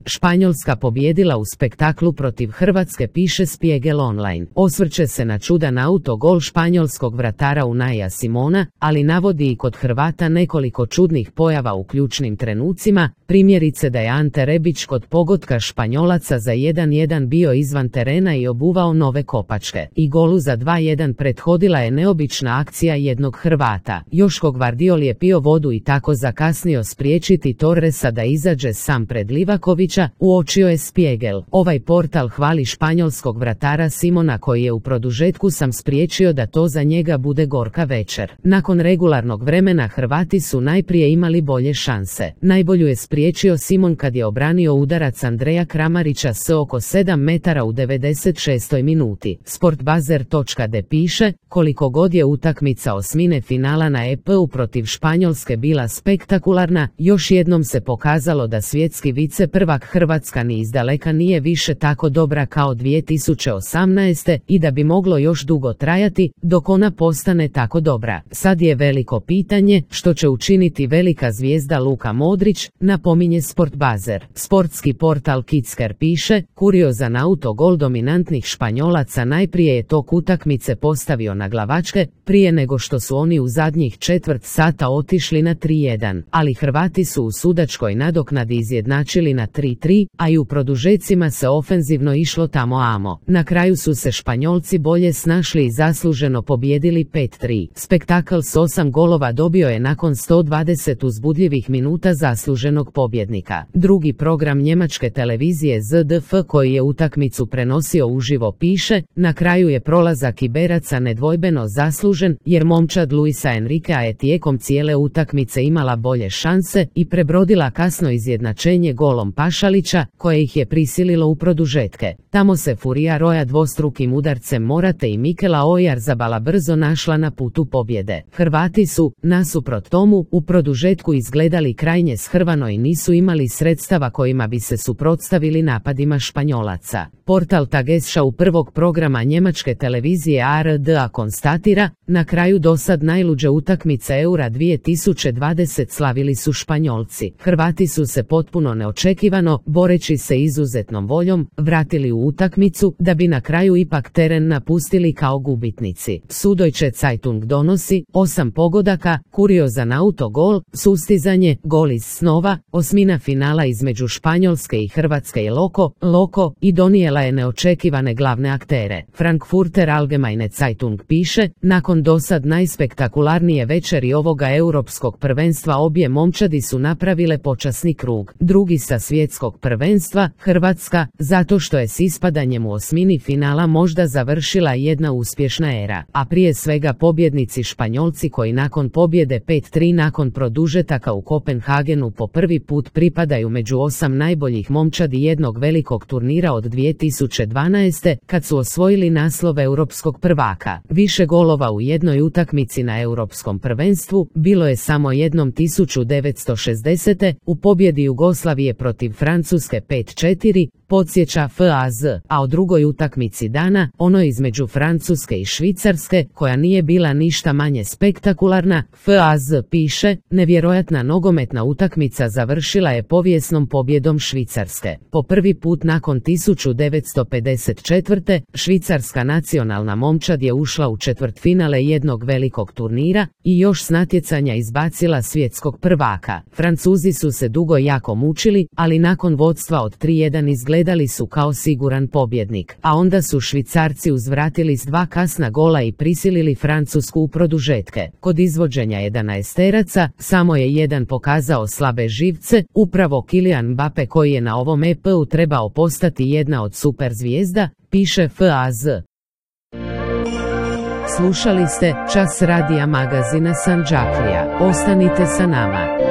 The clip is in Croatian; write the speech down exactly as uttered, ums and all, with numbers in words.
Španjolska pobijedila u spektaklu protiv Hrvatske, piše Spiegel Online. Osvrće se na čudan autogol španjolskog vratara Unaija Simona, ali navodi i kod Hrvata nekoliko čudnih pojava u ključnim trenucima, primjerice da je Ante Rebić kod pogotka Španjolaca za jedan jedan bio izvan terena i obuvao nove kopačke. I golu za dva jedan prethodila je neobična akcija jednog Hrvata. Joško Gvardiol je pio vodu i tako zakasnio spriječiti Torresa da izađe sam pred Livakovića, uočio je Spiegel. Ovaj portal hvali španjolskog vratara Simona koji je u produžetku sam spriječio da to za njega bude gorka večer. Nakon regularnog vremena Hrvati su najprije imali bolje šanse. Najbolju je spriječio Simon kad je obranio udarac Andreja Kramarića s oko sedam metara u devedeset šestoj minuti. Sportbazer točka de piše, koliko god je utakmica osmine finala na E P U protiv Španjolske bila spektakularna, još jednom se pokazalo da svjetski viceprvak Hrvatska ni izdaleka nije više tako dobra kao dvije tisuće osamnaeste i da bi moglo još dugo trajati dok ona postane tako dobra. Sad je veliko pitanje što će učiniti velika zvijezda Luka Modrić, napominje Sportbazer. Sportski portal Kicker piše, kuriozan autogol dominantnih Španjolaca najprije je tok utakmice postavio na glavačke, prije nego što su oni u zadnjih četvrt sata otišli na tri jedan, ali Hrvati su u sudačkoj nadoknadi izjednačili na tri tri, a i u produžecima se ofenzivno išlo tamo amo. Na kraju su se Španjolci bolje snašli i zasluženo pobijedili pet tri. Spektakl s osam golova dobio je nakon sto dvadeset uzbudljivih minuta zasluženog pobjednika. Drugi program njemačke televizije Z D F koji je utakmicu prenosio uživo piše, na kraju je prolazak Iberaca nedvojbeno zaslužen jer momčad Luisa Enriquea je tijekom cijele utakmice imala bolje šanse i prebrodila kasno izjednačenje golom Pašalića koje ih je prisililo u produžetke. Tamo se Furija Roja dvostrukim udarcem Morate i Mikela Oyarzabala brzo našla na putu pobjede. Hrvati su, nasuprot tomu, u produžetku izgledali krajnje shrvano i nisu imali sredstava kojima bi se suprotstavili napadima Španjolaca. Portal Tagesschau prvog programa njemačke televizije A R D A konstatira, na kraju dosad najluđe utakmice Eura dvije tisuće dvadeset slavili su Španjolci. Hrvati su se potpuno neočekivano, boreći se izuzetnom voljom, vratili u utakmicu da bi na kraju ipak teren napustili kao gubitnici. Süddeutsche Zeitung donosi, osam pogodaka, kuriozan autogol, sustizanje, gol iz snova, osmina finala između Španjolske i Hrvatske je loko, loko i donijela je neočekivane glavne aktere. Frankfurter Allgemeine Zeitung piše, nakon dosad najspektakularnije večeri ovoga europskog prvenstva obje momčadi su napravile počasni krug. Drugi sa svjetskog prvenstva, Hrvatska, zato što je s ispadanjem u osmini finala možda završila jedna uspješna era, a prije svega pobjednici Španjolci koji nakon pobjede pet tri nakon produžetaka u Kopenhagenu po prvi put pripadaju među osam najboljih momčadi jednog velikog turnira od dvije tisuće dvanaeste kad su osvojili naslov europskog prvaka. Više golova u jednoj utakmici na europskom prvenstvu bilo je samo jednom tisuću devetsto šezdesete u pobjedi Jugoslavije protiv Francuske pet četiri, podsjeća F A Z, a o drugoj utakmici dana, ono između Francuske i Švicarske, koja nije bila ništa manje spektakularna, F A Z piše, nevjerojatna nogometna utakmica završila je povijesnom pobjedom Švicarske. Po prvi put nakon tisuću devetsto pedeset četvrte. švicarska nacionalna momčad je ušla u četvrtfinale jednog velikog turnira i još s natjecanja izbacila svjetskog prvaka. Francuzi su se dugo jako mučili, ali nakon vodstva od tri jedan izgledali su kao siguran pobjednik, a onda su Švicarci uzvratili s dva kasna gola i prisilili Francusku u produžetke. Kod izvođenja jedanaesteraca samo je jedan pokazao slabe živce, upravo Kylian Mbappe koji je na ovom E P U trebao postati jedna od super zvijezda, piše F A Z. Slušali ste Čas radija magazina Sandžaklija. Ostanite sa nama.